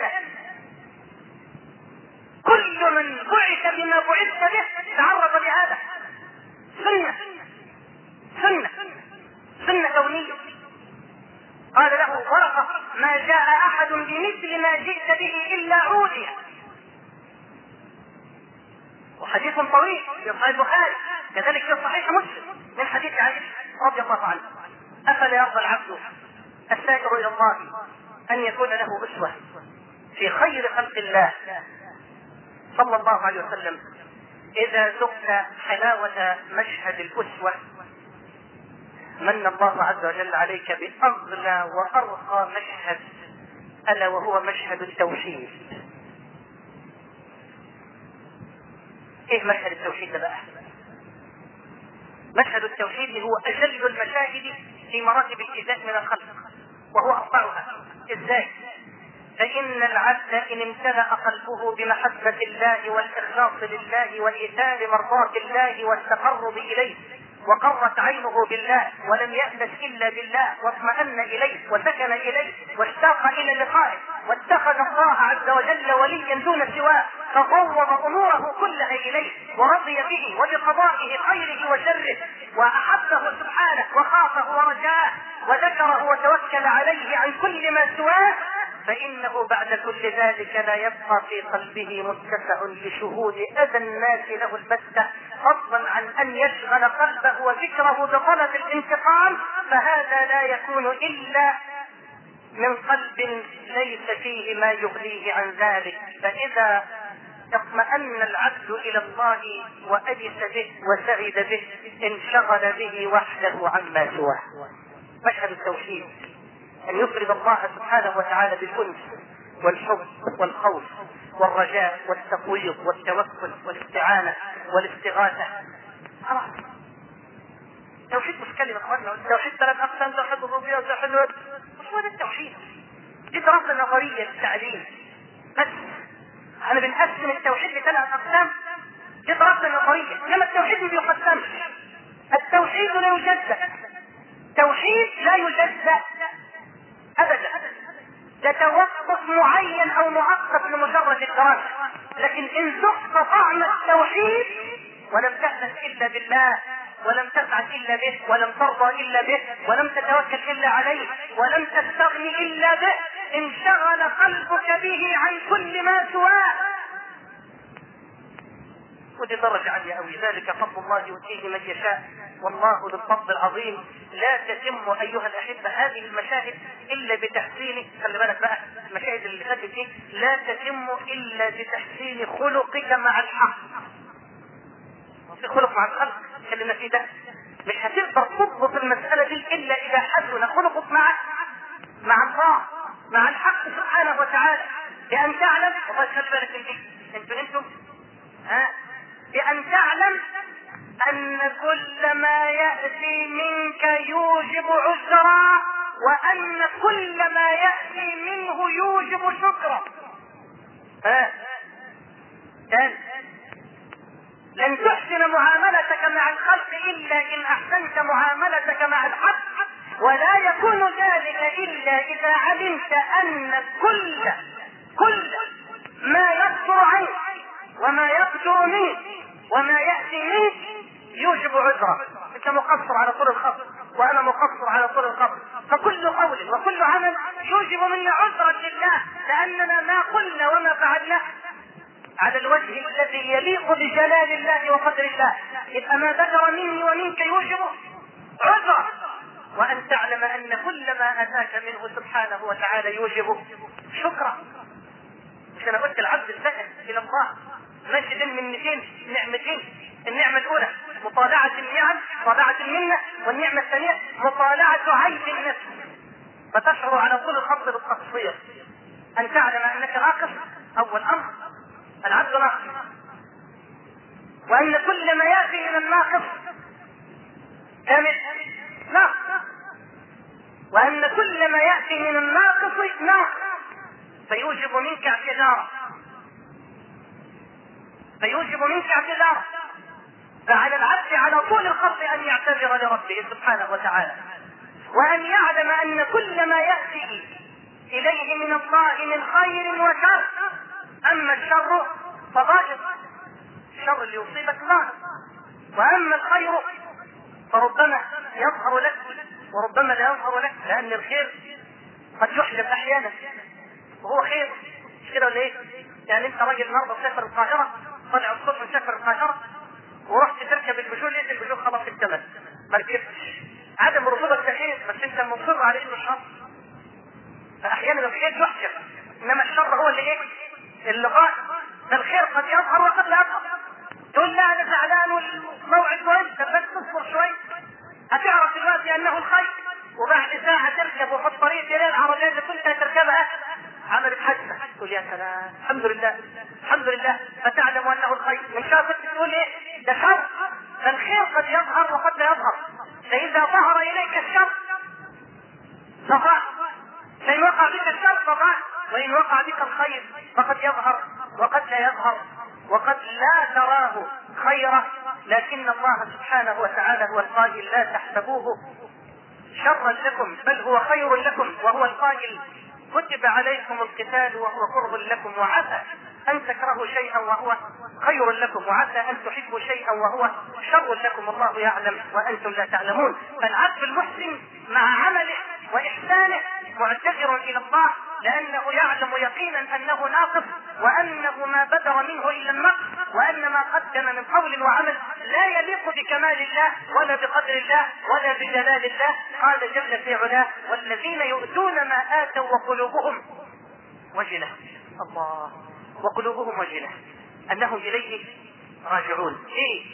كل من بعث بما بعثت به تعرض لهذا. سنة سنة سنة كونية. قال له ورقة ما جاء أحد بمثل ما جئت به إلا عودي. وحديث طويل في صحيح البخاري كذلك في صحيح مسلم من حديث عائشة رضي الله عنها. أفلا يرضى العبد السائر إلى الله أن يكون له أسوة في خير خلق الله صلى الله عليه وسلم؟ إذا ذقت حلاوة مشهد الأسوة من الله عز وجل عليك بأغلى وأرقى مشهد، ألا وهو مشهد التوحيد. إيه مشهد التوحيد ده بقى؟ مشهد التوحيد هو أجل المشاهد في مراتب الإيذاء من الخلق، وهو أربعها. إزاي؟ فإن العبد إن امتلأ قلبه بمحبة الله والإخلاص لله وإيثار مرضاة الله والتقرب إليه، وقرت عينه بالله ولم يأنس إلا بالله، واطمأن إليه وسكن إليه واشتاق إلى لقائه، واتخذ الله عز وجل وليا دون سواه، ففوض أموره كلها إليه ورضي به وبقضائه خيره وشره، وأحبه سبحانه وخافه ورجاه وذكره وتوكل عليه عن كل ما سواه، فإنه بعد كل ذلك لا يبقى في قلبه متسع لشهود أذى الناس له البتة، فضلا عن أن يشغل قلبه وفكره بطلب الانتقام، فهذا لا يكون إلا من قلب ليس فيه ما يغنيه عن ذلك. فإذا اطمأن العبد إلى الله وأنس به وسعد به انشغل به وحده عما سواه. مشهد التوحيد أن يفرد الله سبحانه وتعالى بالأنس والحب والخوف والرجاء والتقويض والتوكل والاستعانة والاستغاثة. خلاص التوحيد مش كلمة اخواننا، التوحيد ثلاث أقسام: توحيد الربوبية وتوحيد الألوهية. مش هو ده التوحيد، دي دراسة نظرية للتعليم بس. احنا بنقسم التوحيد لثلاث أقسام، دي دراسة نظرية، انما التوحيد ما بيقسمش. التوحيد لا يجزأ، توحيد لا يجزأ ابدا، ده توقف معين او مؤقت لمجرد الدراسة. لكن ان ذقت طعم التوحيد ولم تأنس الا بالله ولم تسعد الا به ولم ترضى الا به ولم تتوكل الا عليه ولم تستغني الا به، انشغل قلبك به عن كل ما سواه. ودي درجة عالية أوي، ذلك فضل الله يؤتيه من يشاء والله ذو الفضل العظيم. لا تتم أيها الأحبة هذه المشاهد إلا بتحسين، خلي بالك بقى المشاهد اللي فاتت دي لا تتم إلا بتحسين خلقك مع الحق. في خلق مع الخلق خلينا فيه ده، مش هتقدر تضبط المسألة دي إلا إذا حسن خلقك مع مع الله مع الحق سبحانه وتعالى. بأن تعلم، والله خلي بالك من دي، انتم انتم ها بأن تعلم أن كل ما يأتي منك يوجب عسرا، وأن كل ما يأتي منه يوجب شكرا. ها ثاني، لن تحسن معاملتك مع الخلق إلا إن أحسنت معاملتك مع الحق، ولا يكون ذلك إلا إذا علمت أن كل كل ما يصدر عنك وما يصدر منك وما يأتي منك يوجب عذرا. انت مقصر على طول الخط وانا مقصر على طول الخط، فكل قول وكل عمل يوجب منا عذرا لله، لاننا ما قلنا وما فعلنا على الوجه الذي يليق بجلال الله وقدر الله. يبقى ما ذكر مني ومنك يوجب عذرا، وان تعلم ان كل ما اتاك منه سبحانه وتعالى يوجب شكرا. مش انا قلت العبد الذكر الى الله ماشي بين منتين نعمتين، النعمة الأولى مطالعة النعم، مطالعة المنة، والنعمة الثانية مطالعة عيب النفس، فتشعر على طول الخط بالتقصير. أن تعلم أنك ناقص، أول أمر العبد ناقص، وأن كل ما يأتي من الناقص كامل ناقص، وأن كل ما يأتي من الناقص ناقص، فيوجب منك اعتذارا فيوجب منك اعتذارا فعلى العبد على طول الخط أن يعتذر لربه سبحانه وتعالى، وأن يعلم أن كل ما يأتي إليه من الله من خير وشر، أما الشر فضائر، الشر اللي يصيبك الله، وأما الخير فربما يظهر لك وربما لا يظهر لك، لأن الخير قد يحجب أحيانا وهو خير، مش كده ولا إيه؟ يعني أنت راجل النهارده مسافر القاهرة، طلع الصبح مسافر القاهرة ورحت تركب البجول، لقيت البجول خلاص اكتمل ما ركبتش. عدم ركوبك ده خير، بس انت مصر على انه شر، فاحيانا الخير يحجب، انما الشر هو اللي ايه؟ اللي غائب. فالخير قد يظهر وقد لا يظهر. تقول لا انا زعلان والموعد كويس، بس تصبر شوي هتعرف دلوقتي انه الخير، وبعد ساعه تركب وفي الطريق تلاقي العربيه اللي كنت تركبها عملت حادثه، تقول يا سلام الحمد لله الحمد لله، فتعلم انه الخير. من شافت تقول ايه؟ ده شر. فالخير قد يظهر وقد لا يظهر، فاذا ظهر اليك الشر ظهر فإن وقع بك الشر فضاع، وإن وقع بك الخير فقد يظهر وقد لا يظهر وقد لا تراه خيرا، لكن الله سبحانه وتعالى هو القائل لا تحسبوه شرا لكم بل هو خير لكم، وهو القائل كتب عليكم القتال وهو كره لكم، وعسى أن تكرهوا شيئا وهو خير لكم، وعسى أن تحبوا شيئا وهو شر لكم، الله يعلم وأنتم لا تعلمون. فالعبد المحسن مع عمله وإحسانه معتذر إلى الله، لأنه يعلم يقينا أنه ناقص، وأنه ما بدر منه إلا النقص، وأن ما قدم من قول وعمل لا يليق بكمال الله ولا بقدر الله ولا بجلال الله. قال جل في علاه: والذين يؤتون ما آتوا وقلوبهم وجلة. الله، وقلوبهم وجلة أنهم إليه راجعون. ليه؟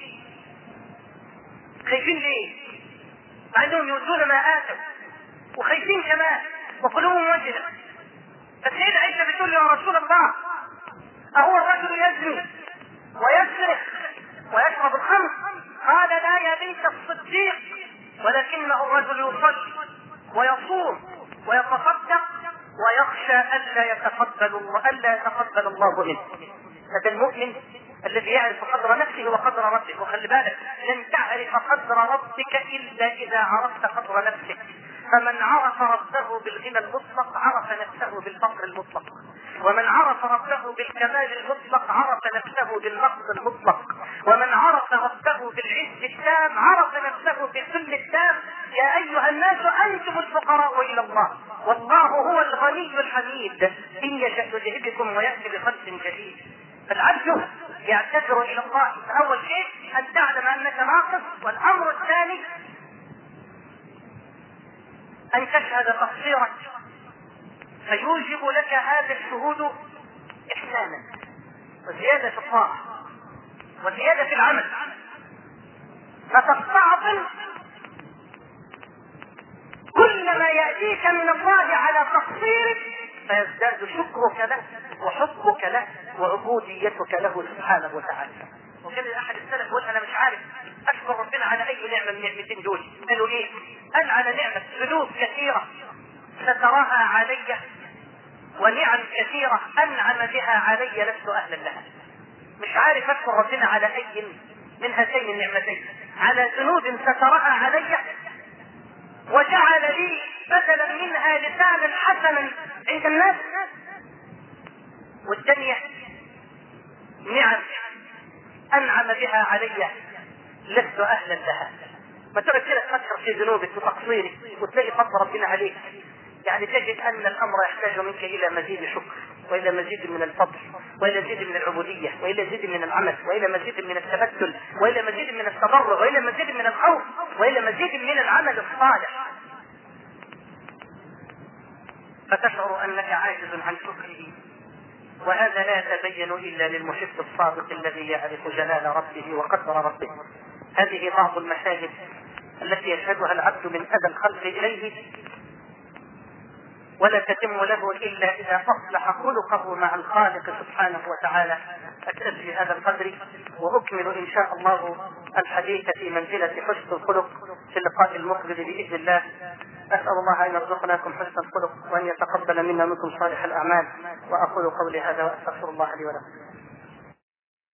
خايفين ليه؟ مع أنهم يؤتون ما آتوا وخايفين كمان وقلوبهم وجلة. فالسيدة عائشة بتقول يا رسول الله: أهو الرجل يزني ويسرق ويشرب الخمر؟ قال: لا يا بنت الصديق، ولكنه الرجل يصلي ويصوم ويتصدق ويخشى ألا يتقبل الله ألا يتقبل الله منه. هذا المؤمن الذي يعرف قدر نفسه وقدر ربه. وخلي بالك، لن تعرف قدر ربك إلا إذا عرفت قدر نفسك. فمن عرف ربه بالغنى المطلق عرف نفسه بالفقر المطلق، ومن عرف ربه بالكمال المطلق عرف نفسه بالنقص المطلق، ومن عرف ربه بالعز التام عرف نفسه بالذل التام. يا أيها الناس أنتم الفقراء إلى الله والله هو الغني الحميد، إن يشأ يذهبكم ويأتي بخلق جديد. فالعبد يعتذر إلى الله. أول شيء أن تعلم أنك ناقص، والأمر الثاني أن تشهد تقصيرك، فيوجب لك هذا الشهود إحسانا وزيادة في الطاعة وزيادة في العمل، فتستعظم كل ما يأتيك من الله على تقصيرك، فيزداد شكرك له وحبك له وعبوديتك له سبحانه وتعالى. وكان أحد السلف يقول: أنا مش عارف أشكر ربنا على أي نعمة من النعمتين دول. قالوا: إيه؟ قال: على نعمة ذنوب كثيرة ستراها علي، ونعم كثيرة أنعم بها علي لست أهلا لها. مش عارف أشكر ربنا على أي من هاتين النعمتين، على ذنوب ستراها علي وجعل لي بدلا منها لسانا حسنا عند الناس، والثانية نعم أنعم بها علي لست أهلا لها. ما ترى كده تفكر في ذنوبك وتقصيرك وتلاقي فضل ربنا عليك، يعني تجد أن الأمر يحتاج منك إلى مزيد شكر، وإلى مزيد من الفضل، وإلى مزيد من العبودية، وإلى مزيد من العمل، وإلى مزيد من التبتل، وإلى مزيد من التضرع، وإلى مزيد من الخوف، وإلى مزيد من العمل الصالح، فتشعر أنك عاجز عن شكره. وهذا لا يتبين إلا للمحب الصادق الذي يعرف جلال ربه وقدر ربه. هذه بعض المشاهد التي يشهدها العبد من أذى الخلق إليه، ولا تتم له إلا إذا أصلح خلقه مع الخالق سبحانه وتعالى. أكتفي هذا القدر وأكمل إن شاء الله الحديث في منزلة حسن الخلق في اللقاء المقبل بإذن الله. أسأل الله أن يرزقناكم حسن الخلق وأن يتقبل منا منكم صالح الأعمال. وأقول قولي هذا وأستغفر الله لي ولكم.